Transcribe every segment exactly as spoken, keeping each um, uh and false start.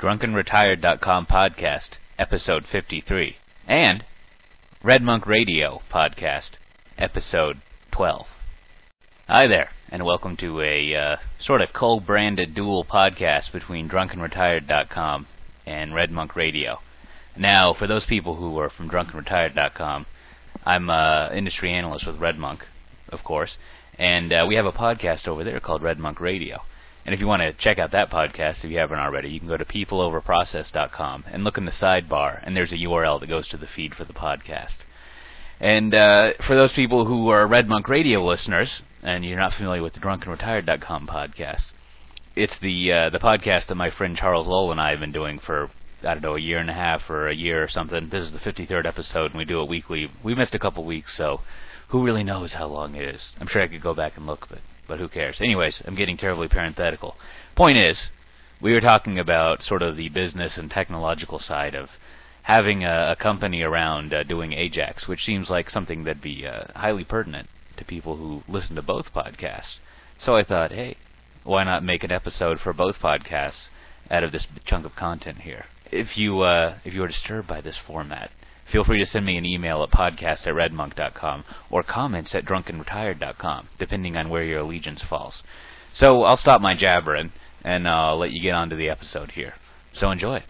Drunken Retired dot com podcast, episode fifty-three, and Red Monk Radio podcast, episode twelve. Hi there, and welcome to a uh, sort of co-branded dual podcast between Drunken Retired dot com and Red Monk Radio. Now, for those people who are from Drunken Retired dot com, I'm an industry analyst with Red Monk, of course, and uh, we have a podcast over there called Red Monk Radio. And if you want to check out that podcast, if you haven't already, you can go to people over process dot com and look in the sidebar, and there's a U R L that goes to the feed for the podcast. And uh, for those people who are Red Monk Radio listeners, and you're not familiar with the Drunken Retired dot com podcast, it's the uh, the podcast that my friend Charles Lowell and I have been doing for, I don't know, a year and a half or a year or something. This is the fifty-third episode, and we do it weekly. We missed a couple weeks, so who really knows how long it is? I'm sure I could go back and look, but... But who cares? Anyways, I'm getting terribly parenthetical. Point is, we were talking about sort of the business and technological side of having a, a company around uh, doing Ajax, which seems like something that'd be uh, highly pertinent to people who listen to both podcasts. So I thought, hey, why not make an episode for both podcasts out of this chunk of content here? If you uh, if you are disturbed by this format, feel free to send me an email at podcast at red monk dot com or comments at drunken retired dot com, depending on where your allegiance falls. So I'll stop my jabbering, and I'll let you get on to the episode here. So enjoy.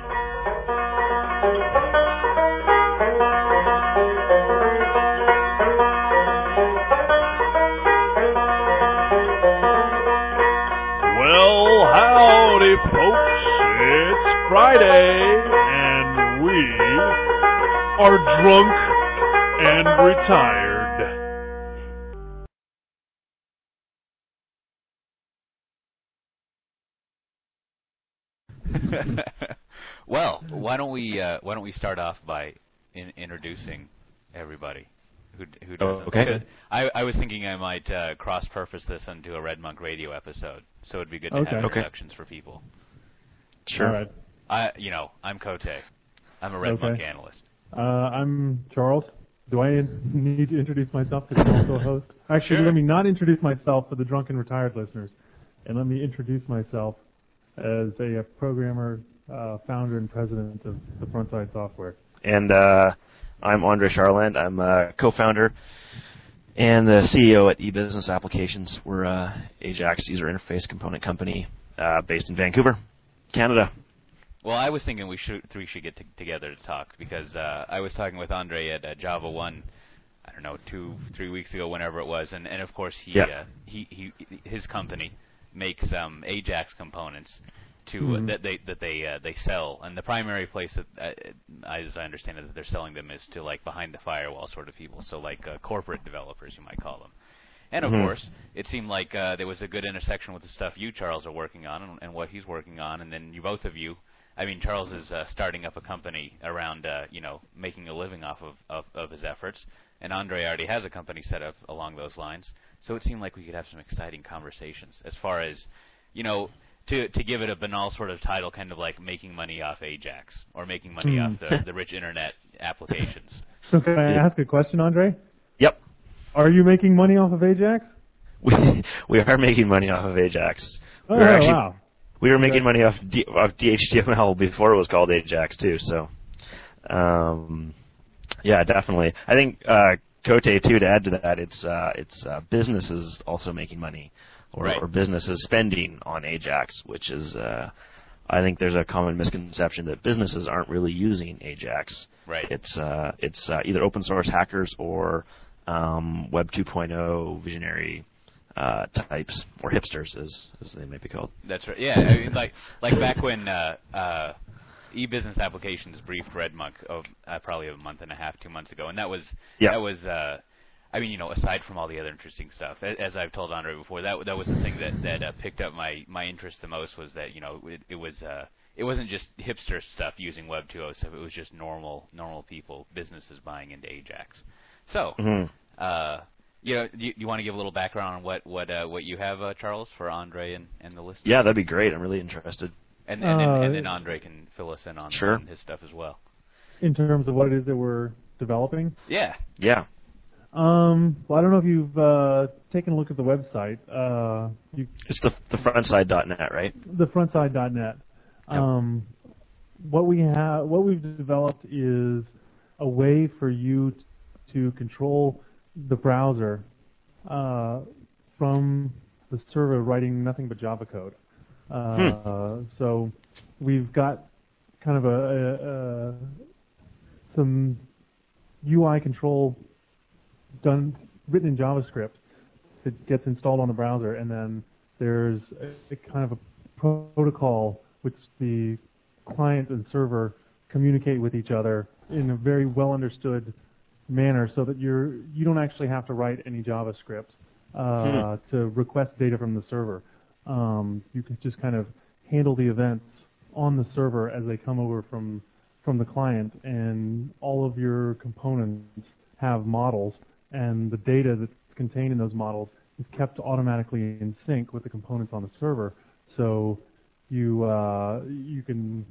Well, howdy, folks. It's Friday, and we are drunk and retired. Well, why don't we uh, why don't we start off by in- introducing everybody who who doesn't? Oh, okay. I I was thinking I might uh, cross-purpose this into a Red Monk Radio episode, so it'd be good to Okay. have Okay. introductions for people. Sure. All right. I you know I'm Kote. I'm a Red Okay. Monk analyst. Uh, I'm Charles. Do I need to introduce myself because I'm also a host? Actually, Sure. let me not introduce myself for the drunken retired listeners, and let me introduce myself as a, a programmer, uh, founder, and president of the Frontside Software. And uh, I'm Andre Charland. I'm a co-founder and the C E O at eBusiness Applications. We're a Ajax user interface component company uh, based in Vancouver, Canada. Well, I was thinking we should we should get t- together to talk because uh, I was talking with Andre at uh, Java One, I don't know, two, three weeks ago, whenever it was, and, and of course he, Yeah. uh, he he his company makes um, Ajax components to Mhm. uh, that they that they uh, they sell, and the primary place that, uh, as I understand it, that they're selling them is to like behind the firewall sort of people, so like uh, corporate developers, you might call them. And of Mhm. course, it seemed like uh, there was a good intersection with the stuff you, Charles, are working on, and, and what he's working on, and then you both of you. I mean, Charles is uh, starting up a company around, uh, you know, making a living off of, of, of his efforts, and Andre already has a company set up along those lines. So it seemed like we could have some exciting conversations as far as, you know, to to give it a banal sort of title, kind of like making money off Ajax or making money Hmm. off the, the rich internet applications. So can I ask a question, Andre? Yep. Are you making money off of Ajax? We we are making money off of Ajax. Oh, We're actually wow. we were making Okay. money off D, off D H T M L before it was called Ajax too. So, um, yeah, definitely. I think uh, Kote too. To add to that, it's uh, it's uh, businesses also making money, or, Right. or businesses spending on Ajax, which is uh, I think there's a common misconception that businesses aren't really using Ajax. Right. It's uh, it's uh, either open source hackers or um, Web two point oh visionary uh, types, or hipsters, as as they may be called. That's right. Yeah, I mean, like like back when uh, uh, eBusiness Applications briefed Red Monk of uh, probably a month and a half, two months ago, and that was Yeah. that was. Uh, I mean, you know, aside from all the other interesting stuff, a- as I've told Andre before, that that was the thing that that uh, picked up my, my interest the most was that you know it, it was uh, it wasn't just hipster stuff using Web two point oh stuff. It was just normal normal people, businesses buying into Ajax. So, Mm-hmm. uh, you know, do you, you want to give a little background on what what uh, what you have, uh, Charles, for Andre and, and the listeners? Yeah, that'd be great. I'm really interested. And and, then, Uh, and then Andre can fill us in on, Sure. on his stuff as well. In terms of what it is that we're developing? Yeah. Yeah. Um, well, I don't know if you've uh, taken a look at the website. Uh, you, It's the the frontside dot net, right? the frontside dot net. Um, what we have, what we've developed is a way for you t- to control the browser uh, from the server writing nothing but Java code. Uh, hmm. So we've got kind of a, a, a some U I control done written in JavaScript that gets installed on the browser, and then there's a, a kind of a protocol which the client and server communicate with each other in a very well understood manner, so that you're you don't actually have to write any JavaScript uh, hmm. to request data from the server. Um, you can just kind of handle the events on the server as they come over from from the client, and all of your components have models, and the data that's contained in those models is kept automatically in sync with the components on the server. So you uh, you can,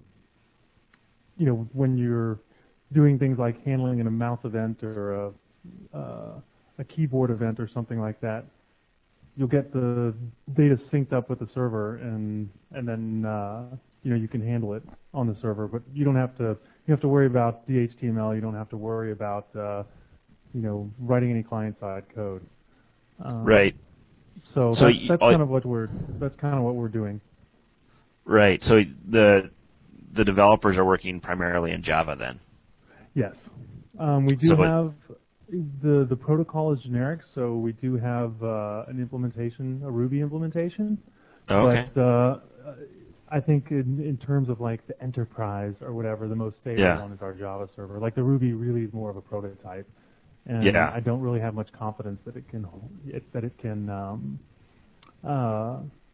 you know, when you're doing things like handling a mouse event or a, uh, a keyboard event or something like that, you'll get the data synced up with the server, and and then uh, you know you can handle it on the server. But you don't have to you have to worry about the H T M L. You don't have to worry about uh, you know writing any client-side code. Um, right. So, so that's, that's you, kind of what we're that's kind of what we're doing. Right. So the the developers are working primarily in Java then. Yes. Um, we do so have the the protocol is generic, so we do have uh, an implementation, a Ruby implementation. Oh, okay. But uh, I think in, in terms of like the enterprise or whatever, the most stable yeah. one is our Java server. Like the Ruby really is more of a prototype, and yeah. I don't really have much confidence that it can it, that it can um, uh,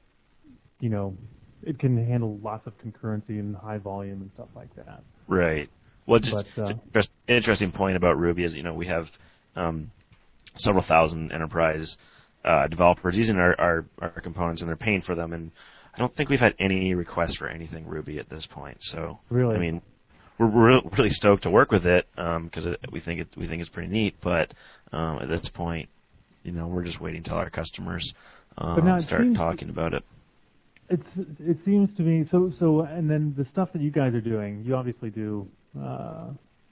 you know it can handle lots of concurrency and high volume and stuff like that. Right. Well, just, but, uh, just an interesting point about Ruby is, you know, we have um, several thousand enterprise uh, developers using our, our, our components, and they're paying for them. And I don't think we've had any requests for anything Ruby at this point. So, really, I mean, we're re- really stoked to work with it because um, we think it we think it's pretty neat. But um, at this point, you know, we're just waiting till our customers um, start talking about it. It's it seems to me so so, and then the stuff that you guys are doing, you obviously do. Uh,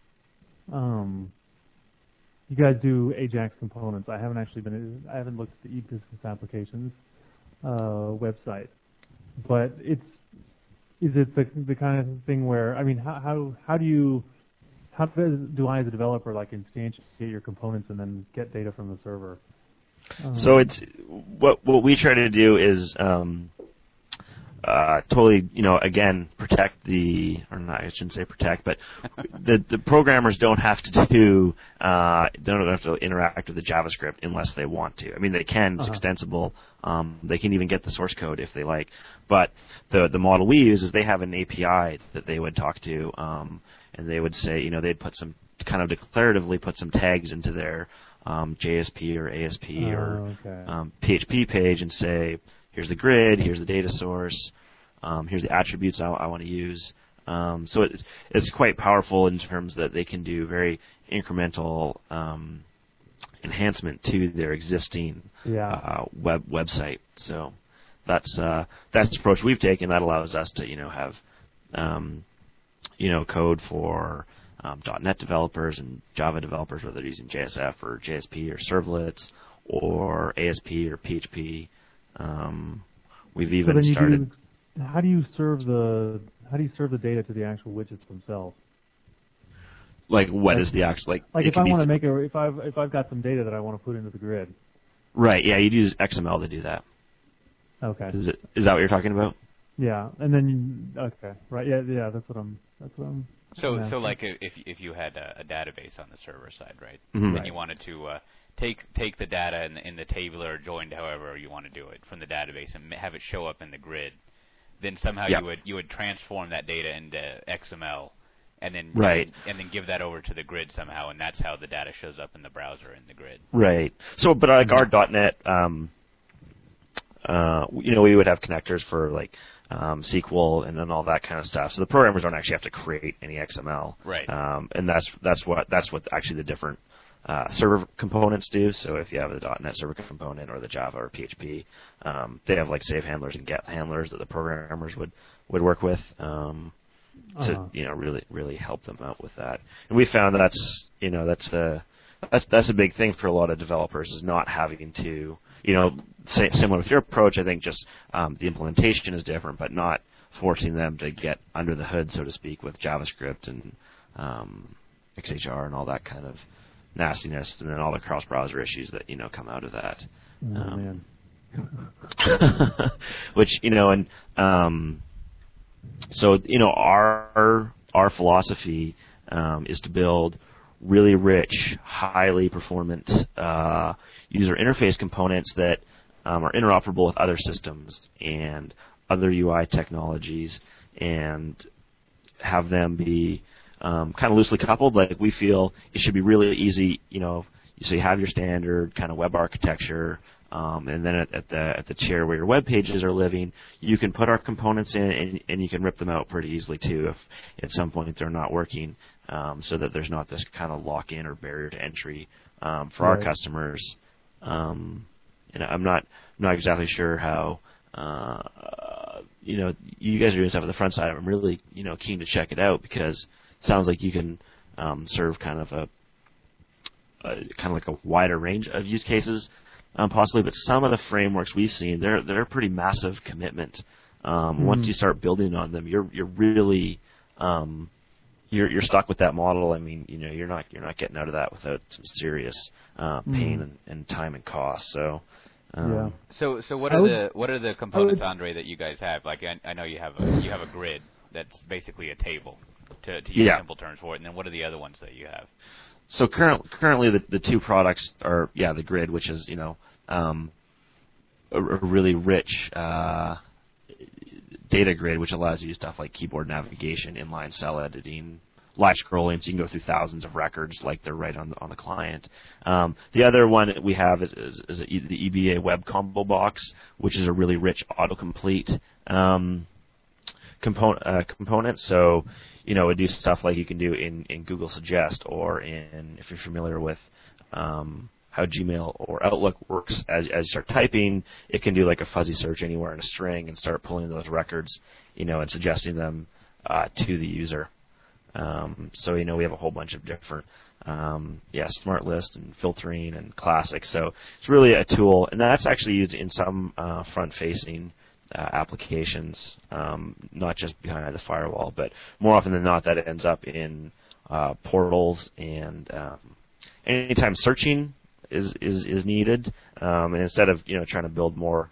um, you guys do Ajax components. I haven't actually been. I haven't looked at the eBusiness applications uh, website, but it's is it the the kind of thing where I mean, how how how do you how do I as a developer like instantiate your components and then get data from the server? Um, so it's what what we try to do is. Um, Uh, totally, you know, again, protect the, or not, I shouldn't say protect, but the the programmers don't have to do, uh, don't have to interact with the JavaScript unless they want to. I mean, they can, it's uh-huh. extensible. Um, they can even get the source code if they like. But the the model we use is they have an A P I that they would talk to, um, and they would say, you know, they'd put some, kind of declaratively put some tags into their um, J S P or A S P oh, or okay. um, P H P page and say, here's the grid, here's the data source, um, here's the attributes I, I want to use. Um, so it's, it's quite powerful in terms that they can do very incremental um, enhancement to their existing yeah. uh, web website. So that's uh, that's the approach we've taken. That allows us to you know have um, you know code for um, .NET developers and Java developers, whether they're using J S F or J S P or servlets or A S P or P H P. Um, we've even so started. Do, how do you serve the how do you serve the data to the actual widgets themselves? Like what like, is the actual like? Like if I want to make a if I've if I've got some data that I want to put into the grid. Right. Yeah. You'd use X M L to do that. Okay. Is it is that what you're talking about? Yeah. And then you, okay. Right. Yeah. Yeah. That's what I'm. That's what I'm. So I'm so like if if you had a, a database on the server side, right? Mm-hmm. And right. you wanted to. Uh, Take take the data in, in the table or joined however you want to do it from the database and have it show up in the grid. Then somehow yep. you would you would transform that data into X M L, and then right. and, and then give that over to the grid somehow, and that's how the data shows up in the browser in the grid. Right. So, but like our .NET, um, uh, you know, we would have connectors for like um, S Q L and then all that kind of stuff. So the programmers don't actually have to create any X M L. Right. Um, and that's that's what that's what actually the different uh, server components do. So if you have the dot net server component or the Java or P H P, um, they have like save handlers and get handlers that the programmers would, would work with um, to Uh-huh. you know really really help them out with that. And we found that's you know that's the that's that's a big thing for a lot of developers, is not having to you know say, similar with your approach. I think just um, the implementation is different, but not forcing them to get under the hood, so to speak, with JavaScript and um, X H R and all that kind of nastiness, and then all the cross-browser issues that you know come out of that. Oh, um, man. which you know, and um, so you know, our our philosophy um, is to build really rich, highly performant uh, user interface components that um, are interoperable with other systems and other U I technologies, and have them be um, kind of loosely coupled. Like, we feel it should be really easy, you know, so you have your standard kind of web architecture, um, and then at, at the at the chair where your web pages are living, you can put our components in, and, and you can rip them out pretty easily too if at some point they're not working, um, so that there's not this kind of lock-in or barrier to entry um, for Right. our customers. Um, and I'm not I'm not exactly sure how. Uh, you know, you guys are doing stuff on the front side. I'm really, you know, keen to check it out, because it sounds like you can um, serve kind of a, a kind of like a wider range of use cases, um, possibly. But some of the frameworks we've seen, they're they're a pretty massive commitment. Um, Mm-hmm. Once you start building on them, you're you're really um, you're you're stuck with that model. I mean, you know, you're not you're not getting out of that without some serious uh, pain Mm-hmm. and, and time and cost. So. Um, Yeah. So, so what I are would- the what are the components, would- Andre, that you guys have? Like, I, I know you have a you have a grid that's basically a table, to, to use Yeah. simple terms for it. And then what are the other ones that you have? So current, currently, the, the two products are yeah the grid, which is you know um, a, a really rich uh, data grid, which allows you to do stuff like keyboard navigation, inline cell editing, live scrolling, so you can go through thousands of records like they're right on the, on the client. Um, the other one that we have is, is, is a, the E B A Web Combo Box, which is a really rich autocomplete um, component. Uh, component. So, you know, it do stuff like you can do in, in Google Suggest, or in, if you're familiar with um, how Gmail or Outlook works, as, as you start typing, it can do like a fuzzy search anywhere in a string and start pulling those records, you know, and suggesting them uh, to the user. Um, so, you know, we have a whole bunch of different, um, yeah, smart list and filtering and classic. So it's really a tool, and that's actually used in some uh, front-facing uh, applications, um, not just behind the firewall, but more often than not, that it ends up in uh, portals, and um, anytime searching is is, is needed, um, and instead of you know trying to build more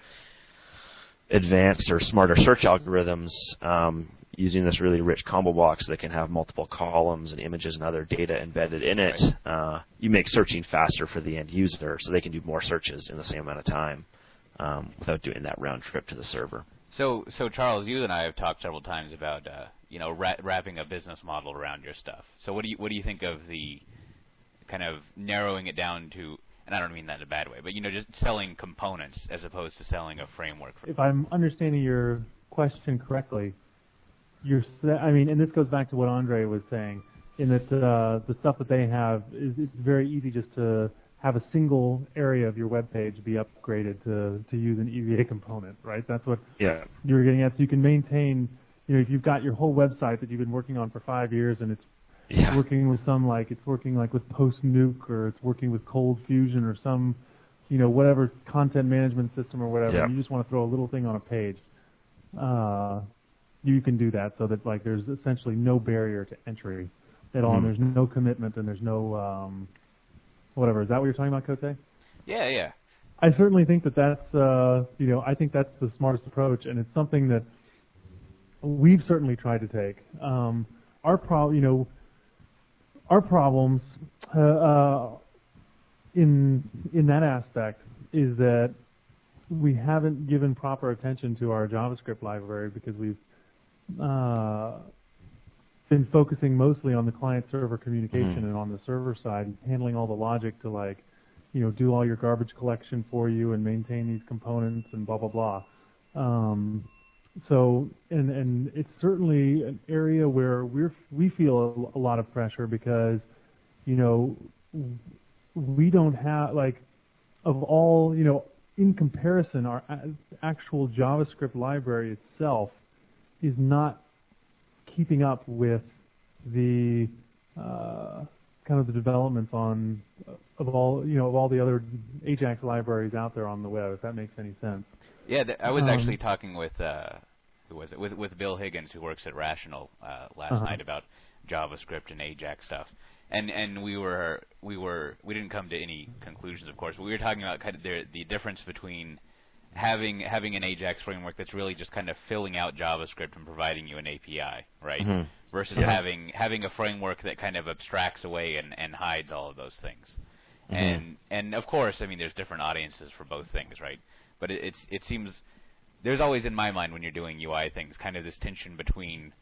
advanced or smarter search algorithms, um, using this really rich combo box that can have multiple columns and images and other data embedded in it, uh, you make searching faster for the end user, so they can do more searches in the same amount of time um, without doing that round trip to the server. So, so Charles, you and I have talked several times about uh, you know ra- wrapping a business model around your stuff. So, what do you what do you think of the kind of narrowing it down to? And I don't mean that in a bad way, but you know, just selling components as opposed to selling a framework. For If I'm understanding your question correctly, you're, sa- I mean, and this goes back to what Andre was saying, in that uh, the stuff that they have is it's very easy just to have a single area of your web page be upgraded to, to use an E V A component, right? That's what Yeah. you're getting at. So you can maintain, you know, if you've got your whole website that you've been working on for five years and it's Yeah. working with some, like, it's working like with Post-Nuke, or it's working with Cold Fusion, or some, you know, whatever content management system or whatever, Yeah. and you just want to throw a little thing on a page, uh, you can do that, so that, like, there's essentially no barrier to entry at all, Mhm. and there's no commitment, and there's no, um, whatever. Is that what you're talking about, Cote? yeah, yeah. I certainly think that that's, uh, you know, I think that's the smartest approach, and it's something that we've certainly tried to take. Um, our problem, you know, our problems uh, uh, in in that aspect is that we haven't given proper attention to our JavaScript library, because we've uh, been focusing mostly on the client-server communication Mhm. and on the server side, handling all the logic to, like, you know, do all your garbage collection for you and maintain these components and blah blah blah. Um, so, and and it's certainly an area where we're we feel a, a lot of pressure, because, you know, we don't have, like, of all, you know, in comparison, our a- actual JavaScript library itself is not keeping up with the uh, kind of the developments on of all, you know, of all the other Ajax libraries out there on the web, if that makes any sense. Yeah, th- I was Um, actually talking with uh, who was it? With with Bill Higgins, who works at Rational, uh, last Uh-huh. night about JavaScript and Ajax stuff, and and we were we were we didn't come to any conclusions, of course, but we were talking about kind of the the difference between having having an Ajax framework that's really just kind of filling out JavaScript and providing you an A P I, right? Mhm. Versus Yeah. having having a framework that kind of abstracts away and, and hides all of those things. Mhm. And and of course, I mean, there's different audiences for both things, right? But it, it's it seems there's always in my mind when you're doing U I things kind of this tension between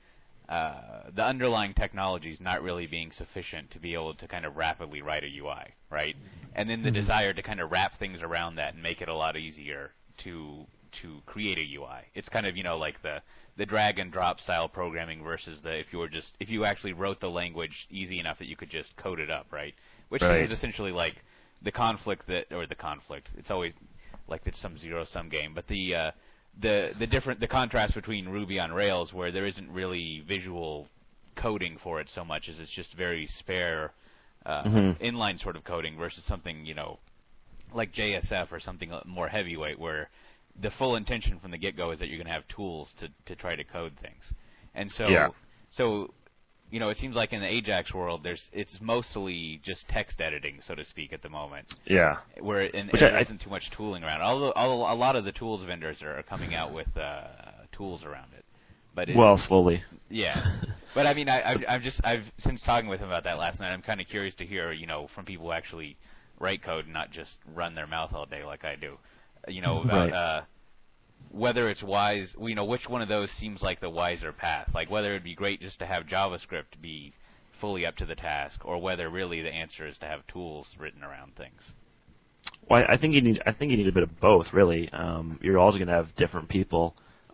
uh, the underlying technologies not really being sufficient to be able to kind of rapidly write a U I, right? And then the Mhm. desire to kind of wrap things around that and make it a lot easier to to create a U I. It's kind of, you know, like the the drag and drop style programming versus the if you were just if you actually wrote the language easy enough that you could just code it up, right? Which Right. seems essentially like the conflict that or the conflict. It's always like it's some zero sum game, but the uh, the the different the contrast between Ruby on Rails, where there isn't really visual coding for it so much as it's just very spare uh, Mhm. inline sort of coding, versus something, you know, like J S F or something more heavyweight, where the full intention from the get-go is that you're going to have tools to to try to code things. And so Yeah. so you know, it seems like in the Ajax world, there's it's mostly just text editing, so to speak, at the moment. Yeah. Where and, Which and there I- isn't too much tooling around. Although, although a lot of the tools vendors are, are coming out with uh, tools around it. But it, Well, slowly. yeah. But I mean, I, I've, I've just I've since talking with him about that last night, I'm kind of curious to hear, you know, from people who actually write code and not just run their mouth all day like I do. You know, about Right. uh, whether it's wise, you know, which one of those seems like the wiser path. Like whether it'd be great just to have JavaScript be fully up to the task, or whether really the answer is to have tools written around things. Well, I think you need. I think you need a bit of both, really. Um, you're always going to have different people,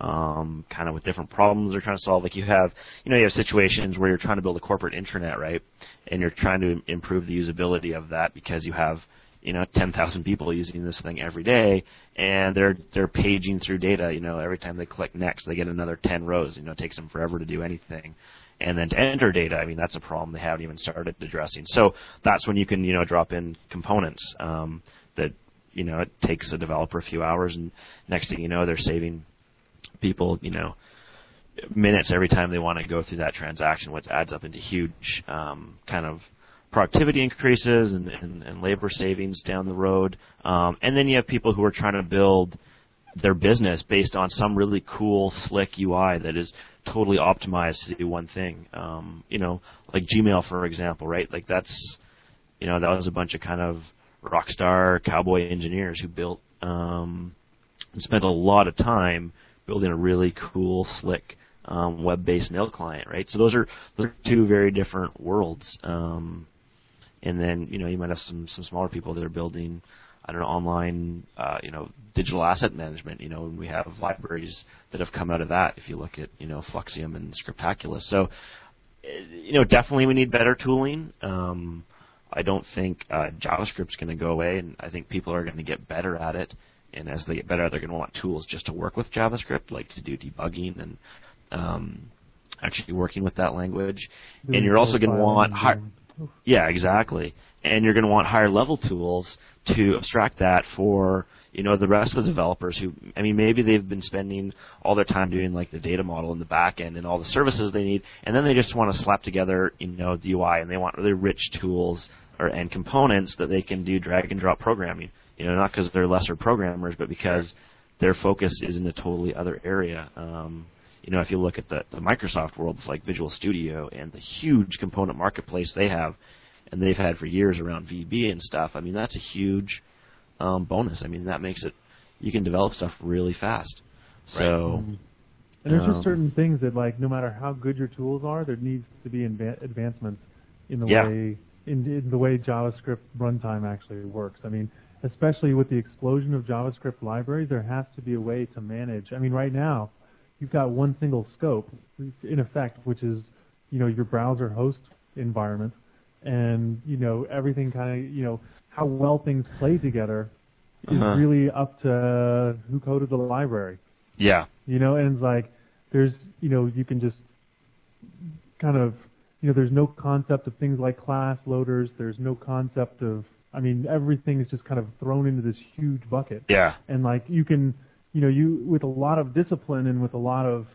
um, kind of with different problems they're trying to solve. Like you have, you know, you have situations where you're trying to build a corporate intranet, right? And you're trying to improve the usability of that because you have, you know, ten thousand people using this thing every day, and they're they're paging through data. You know, every time they click next, they get another ten rows. You know, it takes them forever to do anything. And then to enter data, I mean, that's a problem they haven't even started addressing. So that's when you can, you know, drop in components um, that, you know, it takes a developer a few hours, and next thing you know, they're saving people, you know, minutes every time they want to go through that transaction, which adds up into huge um, kind of productivity increases and, and, and labor savings down the road. Um, and then you have people who are trying to build their business based on some really cool, slick U I that is totally optimized to do one thing. Um, you know, like Gmail, for example, right? Like that's, you know, that was a bunch of kind of rock star cowboy engineers who built um, and spent a lot of time building a really cool, slick um, web-based mail client, right? So those are those are two very different worlds. Um, and then, you know, you might have some some smaller people that are building, I don't know, online, uh, you know, digital asset management. You know, and we have libraries that have come out of that. If you look at, you know, Fluxium and Scriptaculous. So, you know, definitely we need better tooling. Um, I don't think uh, JavaScript's going to go away, and I think people are going to get better at it. And as they get better, they're going to want tools just to work with JavaScript, like to do debugging and um, actually working with that language. Doing And you're also going to want profiling high, and- yeah, exactly. And you're going to want higher level tools to abstract that for, you know, the rest of the developers who, I mean, maybe they've been spending all their time doing like the data model in the back end and all the services they need, and then they just want to slap together, you know, the U I, and they want really rich tools or and components that they can do drag and drop programming. You know, not because they're lesser programmers, but because their focus is in a totally other area. Um, you know, if you look at the, the Microsoft world, like Visual Studio and the huge component marketplace they have, and they've had for years around V B and stuff, I mean, that's a huge um, bonus. I mean, that makes it, you can develop stuff really fast. So, Mhm. And there's um, just certain things that, like, no matter how good your tools are, there needs to be adva- advancements in the Yeah. way in, in the way JavaScript runtime actually works. I mean, especially with the explosion of JavaScript libraries, there has to be a way to manage. I mean, right now, you've got one single scope in effect, which is, you know, your browser host environment, and you know everything kind of you know how well things play together is Uh-huh. really up to who coded the library. Yeah. You know, and it's like there's you know you can just kind of you know there's no concept of things like class loaders. There's no concept of I mean everything is just kind of thrown into this huge bucket. Yeah. And like you can you know you with a lot of discipline and with a lot of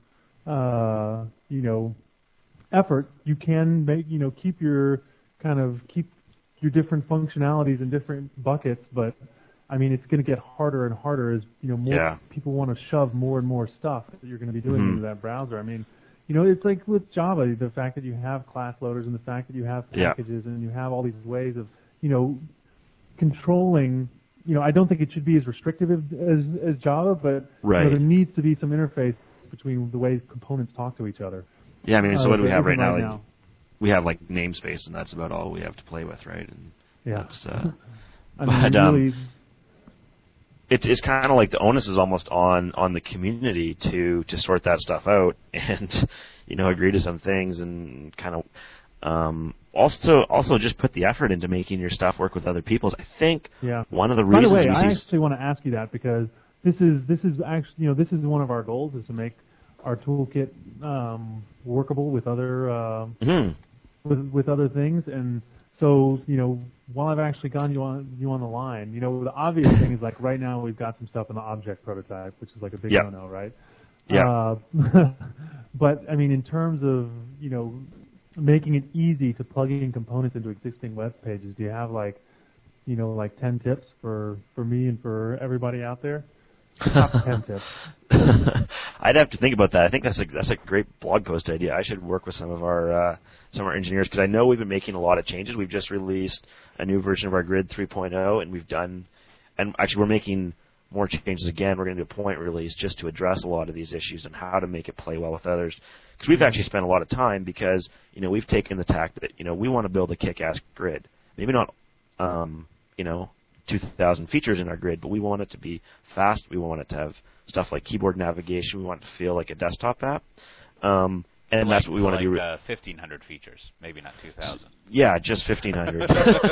uh, you know effort you can make you know keep your kind of keep your different functionalities in different buckets, but I mean it's going to get harder and harder as you know more Yeah. people want to shove more and more stuff that you're going to be doing Mhm. into that browser. I mean, you know, it's like with Java, the fact that you have class loaders and the fact that you have Yeah. packages and you have all these ways of, you know, controlling. You know, I don't think it should be as restrictive as as, as Java, but Right. you know, there needs to be some interface between the way components talk to each other. Yeah, I mean, so Uh, what do we there have right isn't now? right Like, now. we have like namespace, and that's about all we have to play with, right? And Yeah. That's, uh, I mean, but, um, really, it's it's kind of like the onus is almost on on the community to to sort that stuff out and you know agree to some things and kind of um, also also just put the effort into making your stuff work with other people's. I think yeah. one of the By reasons the way, we I see actually want to ask you that because this is this is actually you know this is one of our goals is to make our toolkit um, workable with other uh, Mhm. with with other things, and so you know while I've actually gone you on you on the line, you know the obvious thing is like right now we've got some stuff in the object prototype, which is like a big Yeah. no-no, right? Yeah. Uh, but I mean, in terms of you know making it easy to plug in components into existing web pages, do you have like you know like ten tips for for me and for everybody out there? Top ten tips. I'd have to think about that. I think that's a that's a great blog post idea. I should work with some of our uh, some of our engineers because I know we've been making a lot of changes. We've just released a new version of our Grid three point oh, and we've done, and actually we're making more changes again. We're going to do a point release just to address a lot of these issues and how to make it play well with others. Because we've actually spent a lot of time because you know we've taken the tack that you know we want to build a kick-ass grid. Maybe not, um, you know. two thousand features in our grid, but we want it to be fast. We want it to have stuff like keyboard navigation. We want it to feel like a desktop app. Um, and like, that's what we so want like, to do. Uh, fifteen hundred features, maybe not two thousand. Yeah, just fifteen hundred.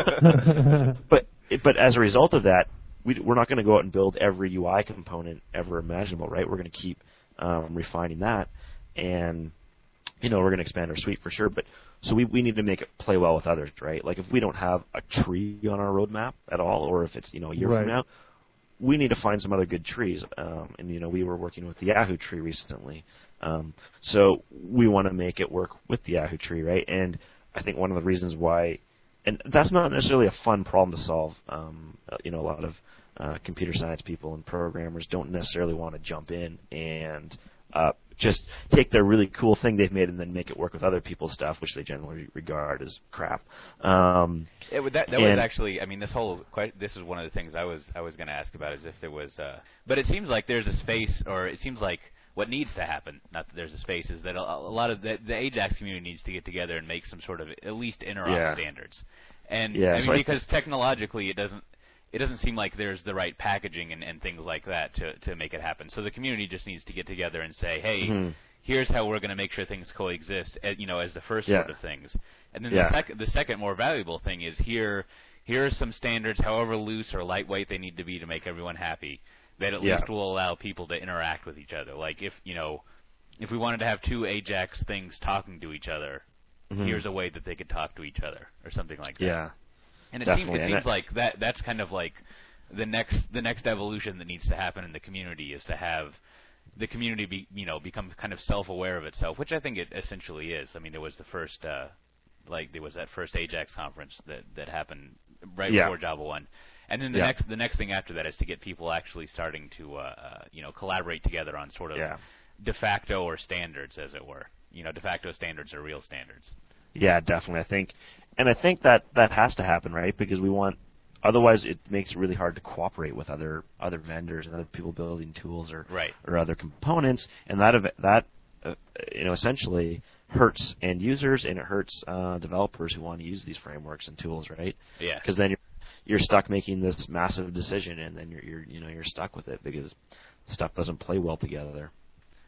but but as a result of that, we, we're not going to go out and build every U I component ever imaginable, right? We're going to keep um, refining that, and you know we're going to expand our suite for sure. But so we we need to make it play well with others, right? Like if we don't have a tree on our roadmap at all, or if it's you know a year Right. from now, we need to find some other good trees. Um, and you know we were working with the Yahoo tree recently, um, so we want to make it work with the Yahoo tree, right? And I think one of the reasons why, and that's not necessarily a fun problem to solve. Um, you know, a lot of uh, computer science people and programmers don't necessarily want to jump in and uh, just take their really cool thing they've made and then make it work with other people's stuff, which they generally regard as crap. Um, It, would- that that was and- actually, I mean, this whole que- this is one of the things I was I was going to ask about is if there was, uh, but it seems like there's a space, or it seems like what needs to happen, not that there's a space, is that a, a lot of the, the Ajax community needs to get together and make some sort of at least interop Yeah. standards, and Yeah, I mean so I- because technologically it doesn't. It doesn't seem like there's the right packaging and, and things like that to to make it happen. So the community just needs to get together and say, hey, Mhm. here's how we're going to make sure things coexist, as, you know, as the first Yeah. sort of things. And then Yeah. the second, the second more valuable thing is here. Here are some standards, however loose or lightweight they need to be to make everyone happy, that at Yeah. least will allow people to interact with each other. Like if you know, if we wanted to have two Ajax things talking to each other, Mhm. here's a way that they could talk to each other, or something like that. Yeah. And it seems, Definitely, it and seems I- like that that's kind of like the next the next evolution that needs to happen in the community is to have the community be you know become kind of self-aware of itself, which I think it essentially is. I mean, there was the first uh, like there was that first Ajax conference that that happened right Yeah. before Java one, and then the Yeah. next the next thing after that is to get people actually starting to uh, uh, you know collaborate together on sort of Yeah. de facto or standards, as it were. You know, de facto standards are real standards. Yeah, definitely. I think, and I think that that has to happen, right? Because we want, otherwise it makes it really hard to cooperate with other other vendors and other people building tools or Right. or other components, and that ev- that uh, you know essentially hurts end users and it hurts uh, developers who want to use these frameworks and tools, right? Yeah. Because then you're you're stuck making this massive decision, and then you're you're you know you're stuck with it because stuff doesn't play well together.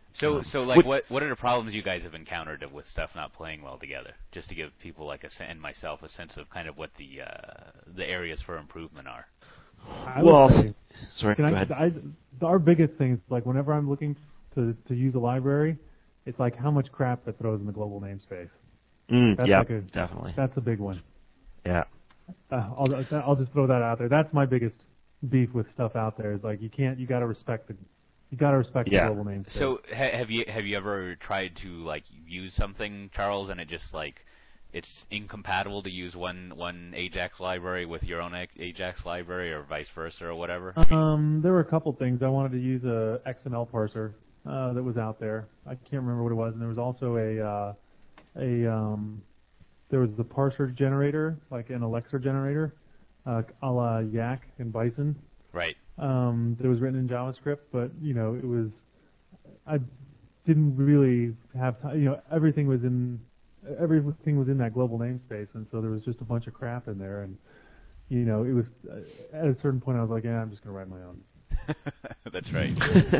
So, Um, so like, would- what what are the problems you guys have encountered with stuff not playing well together? Just to give people like a se- and myself a sense of kind of what the uh, the areas for improvement are. I would well, say, sorry, can go I, ahead. I, our biggest thing is like whenever I'm looking to to use a library, it's like how much crap it throws in the global namespace. Mm, That's yeah, like a, definitely. That's a big one. Yeah. Uh, I'll I'll just throw that out there. That's my biggest beef with stuff out there. Is like you can't you got to respect the you got to respect Yeah. the global namespace. So, ha- have you have you ever tried to like use something, Charles, and it just like it's incompatible to use one one Ajax library with your own Ajax library, or vice versa, or whatever? Um, there were a couple things. I wanted to use a X M L parser uh, that was out there. I can't remember what it was, and there was also a uh, a um, there was the parser generator, like an Alexa generator, uh, a la Yak and Bison. Right. Um, that was written in JavaScript, but you know it was I didn't really have time. You know everything was in everything was in that global namespace, and so there was just a bunch of crap in there, and you know it was uh, at a certain point I was like, yeah, I'm just gonna write my own. That's right.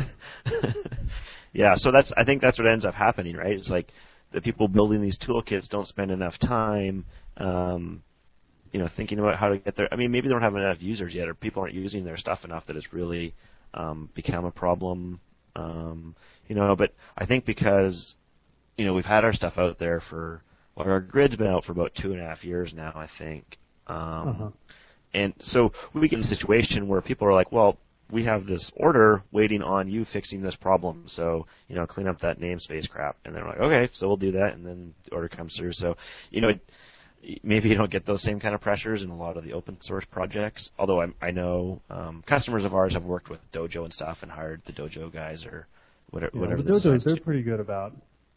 Yeah, so that's I think that's what ends up happening, right? It's like the people building these toolkits don't spend enough time, um, you know, thinking about how to get there. I mean, maybe they don't have enough users yet, or people aren't using their stuff enough that it's really um, become a problem. Um, you know, but I think because you know we've had our stuff out there for well, our grid's been out for about two and a half years now, I think. Um, Uh-huh. And so we get in a situation where people are like, well, we have this order waiting on you fixing this problem, so, you know, clean up that namespace crap. And they're like, okay, so we'll do that, and then the order comes through. So, you know, it, maybe you don't get those same kind of pressures in a lot of the open source projects, although I, I know um, customers of ours have worked with Dojo and stuff and hired the Dojo guys or whatever. Yeah, whatever the the Dojos, designs they're do. pretty good about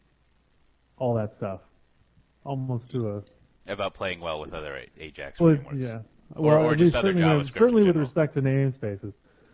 all that stuff, almost to a About playing well with other A- Ajax well, frameworks. yeah. Or- Well, or at just least other certainly, JavaScript with- certainly in with general. respect to namespaces.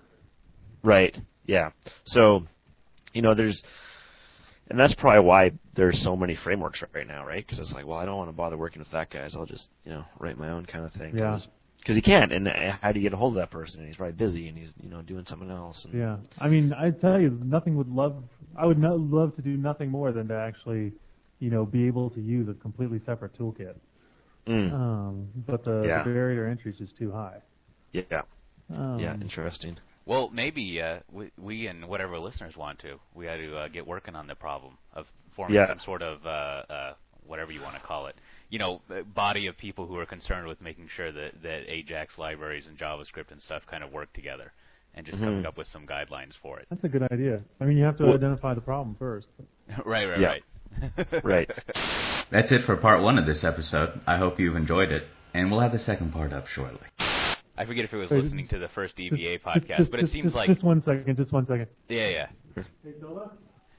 Right. Yeah. So, you know, there's, and that's probably why there's so many frameworks right now, right? Because it's like, well, I don't want to bother working with that guy, so I'll just, you know, write my own kind of thing. Yeah. Because he can't, and uh, how do you get a hold of that person? And he's probably busy, and he's, you know, doing something else. And, Yeah, I mean, I tell you, nothing would love. I would no, love to do nothing more than to actually, you know, be able to use a completely separate toolkit. Mm. Um, but the, Yeah. the barrier to entry is just too high. Yeah. Um, Yeah. Interesting. Well, maybe uh, we, we and whatever listeners want to, we had to uh, get working on the problem of forming Yeah. some sort of uh, uh, whatever you want to call it, you know, a body of people who are concerned with making sure that, that Ajax libraries and JavaScript and stuff kind of work together, and just Mhm. coming up with some guidelines for it. That's a good idea. I mean, you have to Well- identify the problem first. right, right, Yeah. right. Right. That's it for part one of this episode. I hope you've enjoyed it, and we'll have the second part up shortly. I forget if it was Wait, listening to the first D B A Just- podcast, just- but it just- seems just, like Just one second. Just one second. yeah, yeah. Hey, Zola?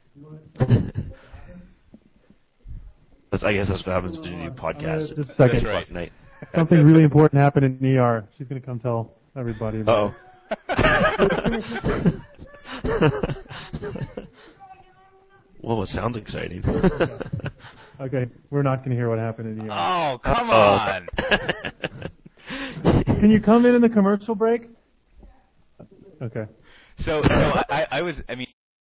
That's, I guess that's what happens to do Uh, podcasts. just a at second. eight That's right. o'clock Night. Something really important happened in E R. She's going to come tell everybody. about Uh-oh. Whoa, it sounds exciting. it. Okay, we're not going to hear what happened in E R. Oh, come Uh-oh. on! Can you come in in the commercial break? Okay. So, so I, I was, I mean,